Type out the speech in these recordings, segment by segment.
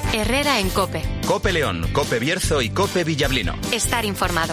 Herrera en COPE. COPE León, COPE Bierzo y COPE Villablino. Estar informado.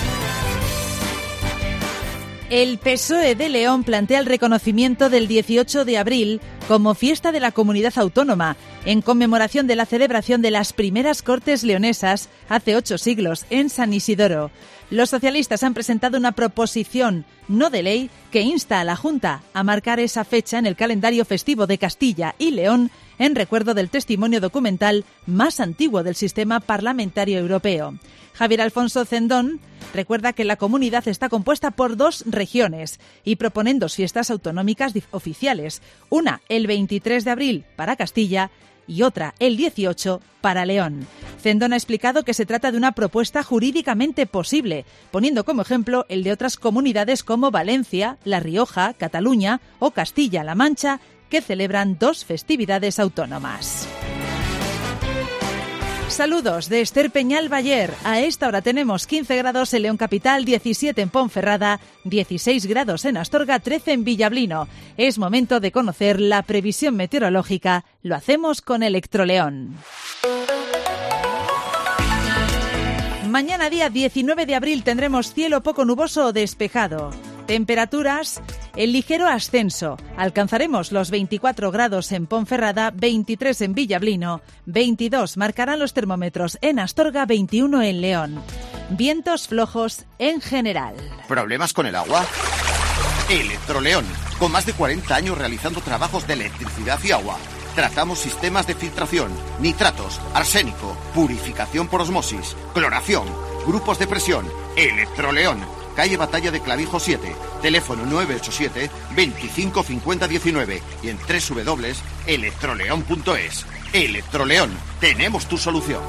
El PSOE de León plantea el reconocimiento del 18 de abril como fiesta de la comunidad autónoma, en conmemoración de la celebración de las primeras Cortes leonesas hace 8 siglos en San Isidoro. Los socialistas han presentado una proposición no de ley que insta a la Junta a marcar esa fecha en el calendario festivo de Castilla y León en recuerdo del testimonio documental más antiguo del sistema parlamentario europeo. Javier Alfonso Cendón recuerda que la comunidad está compuesta por 2 regiones y proponen 2 fiestas autonómicas oficiales, una el 23 de abril para Castilla y otra el 18 para León. Cendón ha explicado que se trata de una propuesta jurídicamente posible, poniendo como ejemplo el de otras comunidades como Valencia, La Rioja, Cataluña o Castilla-La Mancha, que celebran 2 festividades autónomas. Saludos de Esther Peñal Bayer. A esta hora tenemos 15 grados en León Capital, 17 en Ponferrada, 16 grados en Astorga, 13 en Villablino. Es momento de conocer la previsión meteorológica. Lo hacemos con Electroleón. Mañana día 19 de abril tendremos cielo poco nuboso o despejado. Temperaturas en ligero ascenso. Alcanzaremos los 24 grados en Ponferrada, 23 en Villablino, 22 marcarán los termómetros en Astorga, 21 en León. Vientos flojos en general. ¿Problemas con el agua? Electroleón, con más de 40 años realizando trabajos de electricidad y agua. Tratamos sistemas de filtración, nitratos, arsénico, purificación por osmosis, cloración, grupos de presión. Electroleón, calle Batalla de Clavijo 7, teléfono 987 25 50 19 y en www.electroleón.es. Electroleón, tenemos tu solución.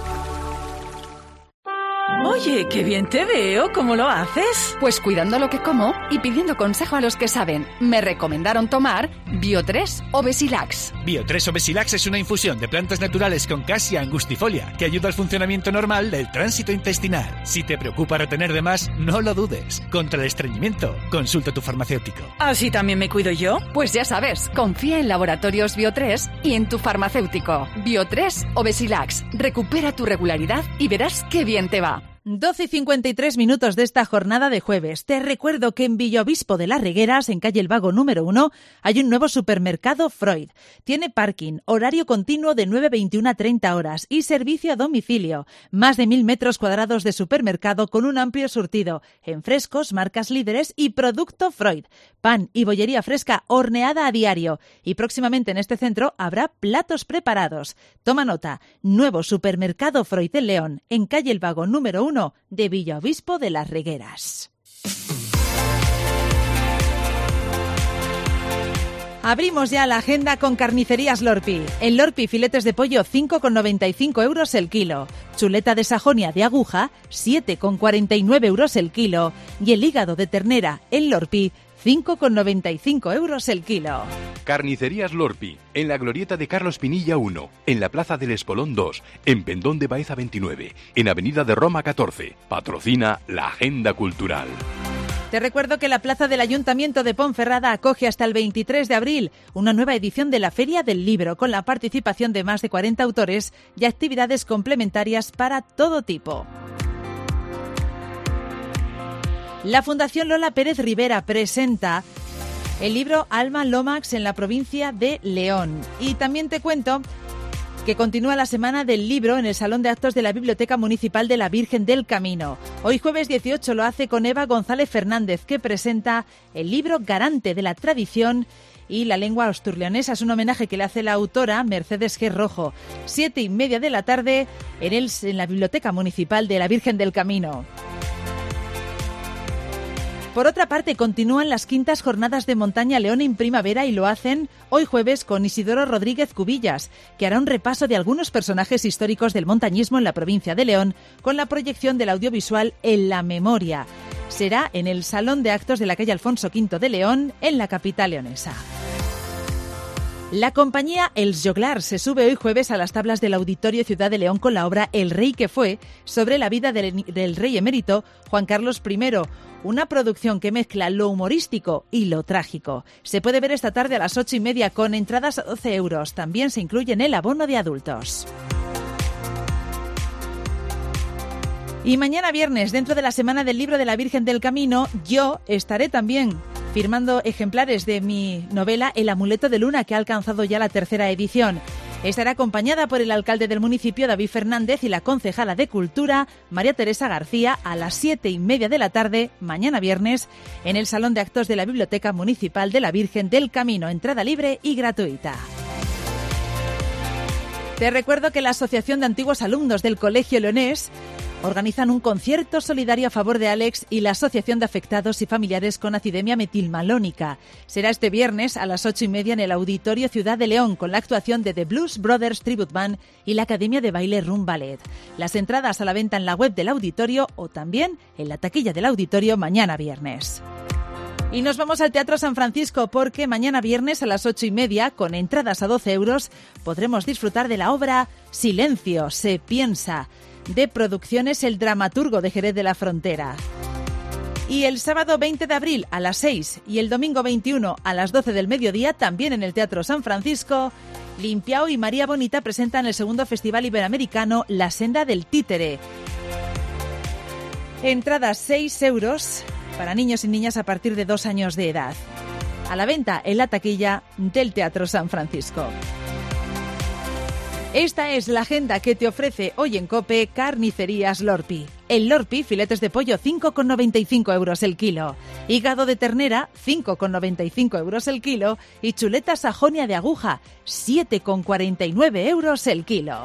Oye, qué bien te veo, ¿cómo lo haces? Pues cuidando lo que como y pidiendo consejo a los que saben. Me recomendaron tomar Bio3 o Besilax. Bio3 o Besilax es una infusión de plantas naturales con Cassia angustifolia que ayuda al funcionamiento normal del tránsito intestinal. Si te preocupa retener de más, no lo dudes. Contra el estreñimiento, consulta a tu farmacéutico. ¿Así también me cuido yo? Pues ya sabes, confía en Laboratorios Bio3 y en tu farmacéutico. Bio3 o Besilax. Recupera tu regularidad y verás qué bien te va. 12:53 minutos de esta jornada de jueves. Te recuerdo que en Villaobispo de las Regueras, en calle El Vago número 1, hay un nuevo supermercado Freud. Tiene parking, horario continuo de 9:21 a 30 horas y servicio a domicilio. Más de 1.000 metros cuadrados de supermercado con un amplio surtido en frescos, marcas líderes y producto Freud. Pan y bollería fresca horneada a diario. Y próximamente en este centro habrá platos preparados. Toma nota, nuevo supermercado Freud en León, en calle El Vago número 1, de Villaobispo de las Regueras. Abrimos ya la agenda con Carnicerías Lorpi. En Lorpi, filetes de pollo 5,95 euros el kilo. Chuleta de Sajonia de aguja 7,49 euros el kilo. Y el hígado de ternera en Lorpi 5,95 euros el kilo. Carnicerías Lorpi, en la glorieta de Carlos Pinilla 1, en la Plaza del Espolón 2, en Pendón de Baeza 29, en Avenida de Roma 14. Patrocina la Agenda Cultural. Te recuerdo que la Plaza del Ayuntamiento de Ponferrada acoge hasta el 23 de abril una nueva edición de la Feria del Libro, con la participación de más de 40 autores y actividades complementarias para todo tipo. La Fundación Lola Pérez Rivera presenta el libro Alma Lomax en la provincia de León. Y también te cuento que continúa la Semana del Libro en el Salón de Actos de la Biblioteca Municipal de la Virgen del Camino. Hoy jueves 18 lo hace con Eva González Fernández, que presenta el libro Garante de la Tradición y la Lengua Asturleonesa. Es un homenaje que le hace la autora Mercedes G. Rojo. 7:30 de la tarde en la Biblioteca Municipal de la Virgen del Camino. Por otra parte, continúan las quintas jornadas de montaña León en primavera y lo hacen hoy jueves con Isidoro Rodríguez Cubillas, que hará un repaso de algunos personajes históricos del montañismo en la provincia de León con la proyección del audiovisual En la Memoria. Será en el Salón de Actos de la calle Alfonso V de León, en la capital leonesa. La compañía Els Joglars se sube hoy jueves a las tablas del Auditorio Ciudad de León con la obra El Rey que fue, sobre la vida del rey emérito Juan Carlos I, una producción que mezcla lo humorístico y lo trágico. Se puede ver esta tarde a las 8:30 con entradas a 12 euros. También se incluye en el abono de adultos. Y mañana viernes, dentro de la Semana del Libro de la Virgen del Camino, yo estaré también firmando ejemplares de mi novela El amuleto de Luna, que ha alcanzado ya la 3ª edición. Estará acompañada por el alcalde del municipio, David Fernández, y la concejala de Cultura, María Teresa García, a las 7:30 de la tarde, mañana viernes, en el Salón de Actos de la Biblioteca Municipal de la Virgen del Camino. Entrada libre y gratuita. Te recuerdo que la Asociación de Antiguos Alumnos del Colegio Leonés organizan un concierto solidario a favor de Alex y la Asociación de Afectados y Familiares con Acidemia Metilmalónica. Será este viernes a las 8:30 en el Auditorio Ciudad de León, con la actuación de The Blues Brothers Tribute Band y la Academia de Baile Room Ballet. Las entradas a la venta en la web del auditorio o también en la taquilla del auditorio mañana viernes. Y nos vamos al Teatro San Francisco, porque mañana viernes a las 8:30, con entradas a 12 euros, podremos disfrutar de la obra Silencio, se piensa, de Producciones El Dramaturgo de Jerez de la Frontera. Y el sábado 20 de abril a las 6 y el domingo 21 a las 12 del mediodía, también en el Teatro San Francisco, Limpiao y María Bonita presentan el segundo Festival Iberoamericano La Senda del Títere. Entradas 6 euros para niños y niñas a partir de 2 años de edad. A la venta en la taquilla del Teatro San Francisco. Esta es la agenda que te ofrece hoy en COPE Carnicerías Lorpi. El Lorpi, filetes de pollo 5,95 euros el kilo. Hígado de ternera 5,95 euros el kilo. Y chuleta sajonia de aguja 7,49 euros el kilo.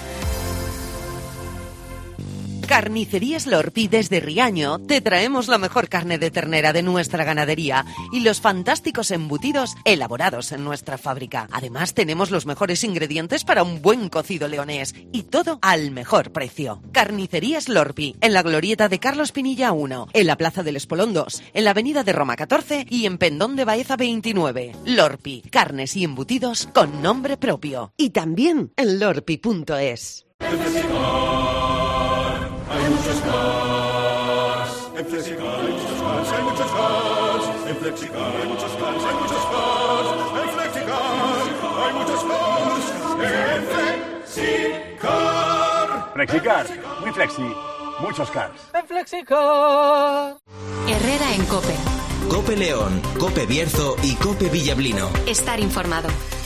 Carnicerías Lorpi desde Riaño te traemos la mejor carne de ternera de nuestra ganadería y los fantásticos embutidos elaborados en nuestra fábrica. Además tenemos los mejores ingredientes para un buen cocido leonés y todo al mejor precio. Carnicerías Lorpi, en la glorieta de Carlos Pinilla 1, en la Plaza del Espolón 2, en la Avenida de Roma 14 y en Pendón de Baeza 29. Lorpi, carnes y embutidos con nombre propio. Y también en lorpi.es. Hay muchos cars. En Flexicar hay muchos cars, hay muchos cars. En Flexicar hay muchos cars, hay muchos cars. En Flexicar hay muchos cars. En Flexicar. Flexicar, muy flexi, muchos cars. En Flexicar. Herrera en COPE. COPE León, COPE Bierzo y COPE Villablino. Estar informado.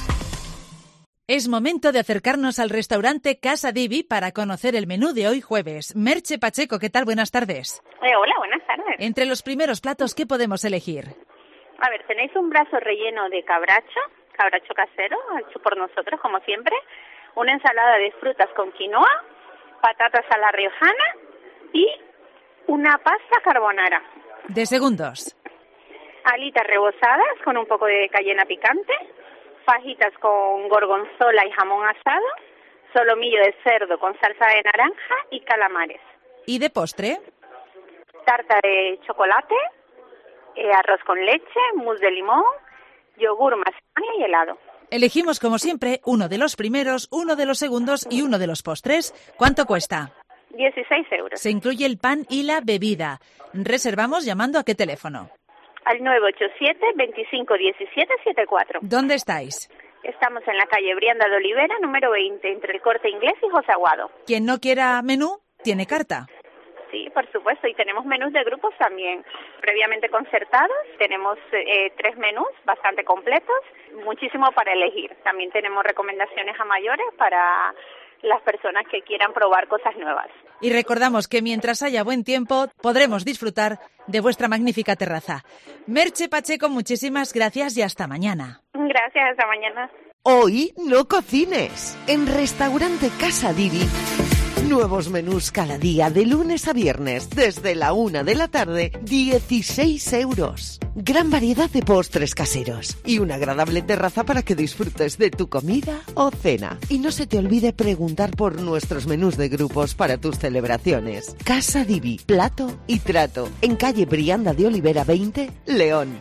Es momento de acercarnos al restaurante Casa Divi para conocer el menú de hoy jueves. Merche Pacheco, ¿qué tal? Buenas tardes. Hola, buenas tardes. Entre los primeros platos, ¿qué podemos elegir? A ver, tenéis un brazo relleno de cabracho casero, hecho por nosotros, como siempre, una ensalada de frutas con quinoa, patatas a la riojana y una pasta carbonara. De segundos. Alitas rebozadas con un poco de cayena picante, fajitas con gorgonzola y jamón asado, solomillo de cerdo con salsa de naranja y calamares. ¿Y de postre? Tarta de chocolate, arroz con leche, mousse de limón, yogur macedonio y helado. Elegimos, como siempre, uno de los primeros, uno de los segundos y uno de los postres. ¿Cuánto cuesta? 16 euros. Se incluye el pan y la bebida. Reservamos llamando ¿a qué teléfono? Al 987 25 17 74. ¿Dónde estáis? Estamos en la calle Brianda de Olivera, número 20, entre el Corte Inglés y José Aguado. Quien no quiera menú, tiene carta. Sí, por supuesto, y tenemos menús de grupos también, previamente concertados. Tenemos 3 menús bastante completos, muchísimo para elegir. También tenemos recomendaciones a mayores para las personas que quieran probar cosas nuevas. Y recordamos que mientras haya buen tiempo, podremos disfrutar de vuestra magnífica terraza. Merche Pacheco, muchísimas gracias y hasta mañana. Gracias, hasta mañana. Hoy no cocines. En Restaurante Casa Divi, nuevos menús cada día de lunes a viernes, desde la 1 de la tarde, 16 euros. Gran variedad de postres caseros y una agradable terraza para que disfrutes de tu comida o cena. Y no se te olvide preguntar por nuestros menús de grupos para tus celebraciones. Casa Divi, plato y trato, en calle Brianda de Olivera 20, León.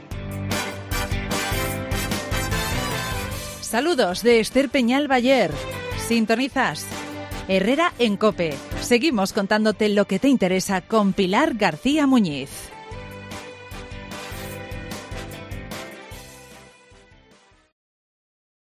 Saludos de Esther Peñal Bayer. Sintonizas Herrera en COPE. Seguimos contándote lo que te interesa con Pilar García Muñiz.